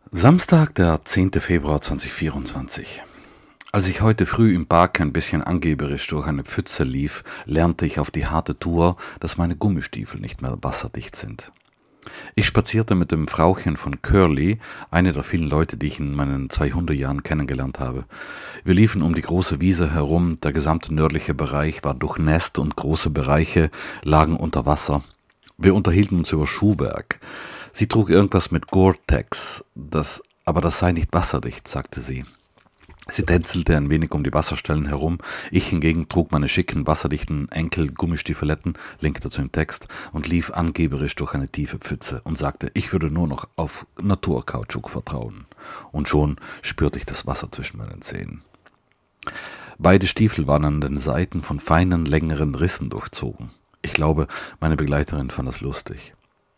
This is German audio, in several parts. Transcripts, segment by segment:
Samstag, der 10. Februar 2024. Als ich heute früh im Park ein bisschen angeberisch durch eine Pfütze lief, lernte ich auf die harte Tour, dass meine Gummistiefel nicht mehr wasserdicht sind. Ich spazierte mit dem Frauchen von Curly, eine der vielen Leute, die ich in meinen 2 Hundejahren kennengelernt habe. Wir liefen um die große Wiese herum, der gesamte nördliche Bereich war durchnässt und große Bereiche lagen unter Wasser. Wir unterhielten uns über Schuhwerk. Sie trug irgendwas mit Gore-Tex, aber das sei nicht wasserdicht, sagte sie. Sie tänzelte ein wenig um die Wasserstellen herum. Ich hingegen trug meine schicken, wasserdichten Enkel-Gummistiefeletten, Link dazu im Text, und lief angeberisch durch eine tiefe Pfütze und sagte, ich würde nur noch auf Naturkautschuk vertrauen. Und schon spürte ich das Wasser zwischen meinen Zehen. Beide Stiefel waren an den Seiten von feinen, längeren Rissen durchzogen. Ich glaube, meine Begleiterin fand das lustig.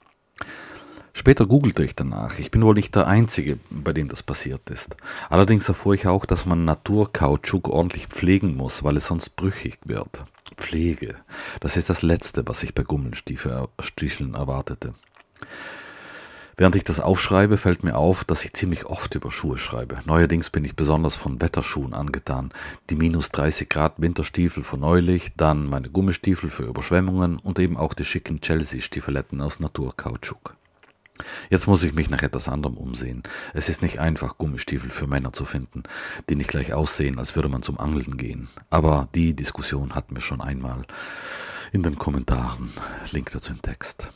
Später googelte ich danach. Ich bin wohl nicht der Einzige, bei dem das passiert ist. Allerdings erfuhr ich auch, dass man Naturkautschuk ordentlich pflegen muss, weil es sonst brüchig wird. Pflege, das ist das Letzte, was ich bei Gummistiefeln erwartete. Während ich das aufschreibe, fällt mir auf, dass ich ziemlich oft über Schuhe schreibe. Neuerdings bin ich besonders von Wetterschuhen angetan. Die minus 30 Grad Winterstiefel von neulich, dann meine Gummistiefel für Überschwemmungen und eben auch die schicken Chelsea-Stiefeletten aus Naturkautschuk. Jetzt muss ich mich nach etwas anderem umsehen. Es ist nicht einfach, Gummistiefel für Männer zu finden, die nicht gleich aussehen, als würde man zum Angeln gehen. Aber die Diskussion hatten wir schon einmal in den Kommentaren. Link dazu im Text.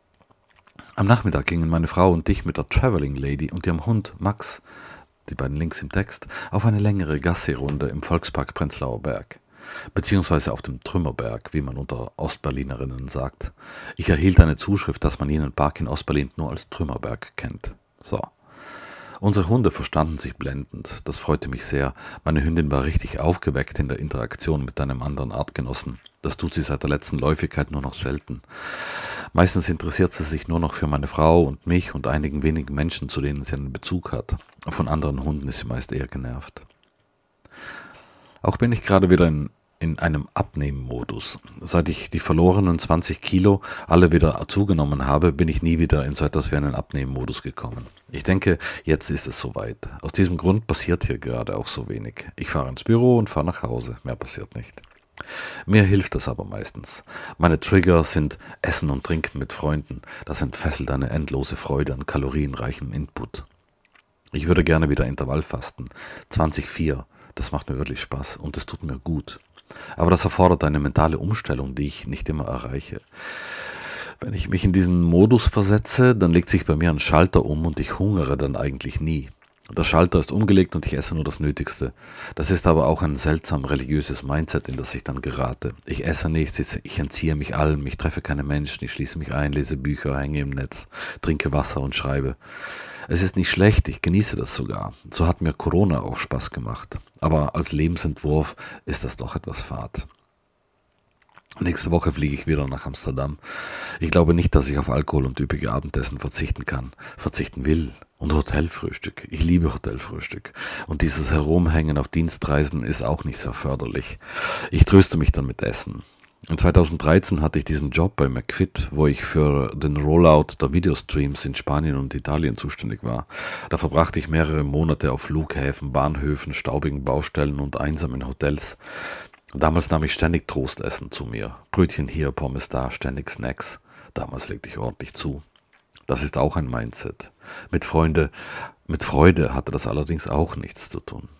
Am Nachmittag gingen meine Frau und ich mit der Traveling Lady und ihrem Hund Max, die beiden Links im Text, auf eine längere Gassi-Runde im Volkspark Prenzlauer Berg. Beziehungsweise auf dem Trümmerberg, wie man unter Ostberlinerinnen sagt. Ich erhielt eine Zuschrift, dass man jenen Park in Ostberlin nur als Trümmerberg kennt. So. Unsere Hunde verstanden sich blendend. Das freute mich sehr. Meine Hündin war richtig aufgeweckt in der Interaktion mit einem anderen Artgenossen. Das tut sie seit der letzten Läufigkeit nur noch selten. Meistens interessiert sie sich nur noch für meine Frau und mich und einigen wenigen Menschen, zu denen sie einen Bezug hat. Von anderen Hunden ist sie meist eher genervt. Auch bin ich gerade wieder in einem Abnehmmodus. Seit ich die verlorenen 20 Kilo alle wieder zugenommen habe, bin ich nie wieder in so etwas wie einen Abnehmmodus gekommen. Ich denke, jetzt ist es soweit. Aus diesem Grund passiert hier gerade auch so wenig. Ich fahre ins Büro und fahre nach Hause. Mehr passiert nicht. Mir hilft das aber meistens. Meine Trigger sind Essen und Trinken mit Freunden. Das entfesselt eine endlose Freude an kalorienreichem Input. Ich würde gerne wieder Intervallfasten. 20,4. Das macht mir wirklich Spaß und es tut mir gut. Aber das erfordert eine mentale Umstellung, die ich nicht immer erreiche. Wenn ich mich in diesen Modus versetze, dann legt sich bei mir ein Schalter um und ich hungere dann eigentlich nie. Der Schalter ist umgelegt und ich esse nur das Nötigste. Das ist aber auch ein seltsam religiöses Mindset, in das ich dann gerate. Ich esse nichts, ich entziehe mich allem, ich treffe keine Menschen, ich schließe mich ein, lese Bücher, hänge im Netz, trinke Wasser und schreibe. Es ist nicht schlecht, ich genieße das sogar. So hat mir Corona auch Spaß gemacht. Aber als Lebensentwurf ist das doch etwas fad. Nächste Woche fliege ich wieder nach Amsterdam. Ich glaube nicht, dass ich auf Alkohol und üppige Abendessen verzichten will. Und Hotelfrühstück. Ich liebe Hotelfrühstück. Und dieses Herumhängen auf Dienstreisen ist auch nicht sehr förderlich. Ich tröste mich dann mit Essen. In 2013 hatte ich diesen Job bei McFit, wo ich für den Rollout der Videostreams in Spanien und Italien zuständig war. Da verbrachte ich mehrere Monate auf Flughäfen, Bahnhöfen, staubigen Baustellen und einsamen Hotels. Damals nahm ich ständig Trostessen zu mir. Brötchen hier, Pommes da, ständig Snacks. Damals legte ich ordentlich zu. Das ist auch ein Mindset. Mit Freude hatte das allerdings auch nichts zu tun.